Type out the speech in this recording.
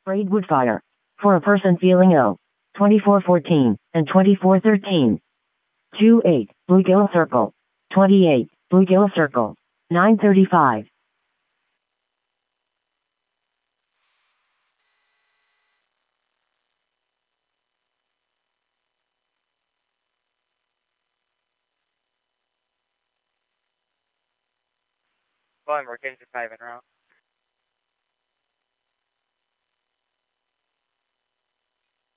Braidwood Fire. For a person feeling ill. 2414 and 2413. 28, Bluegill Circle. 28, Bluegill Circle. 935. Volume, we're getting to 5 en route.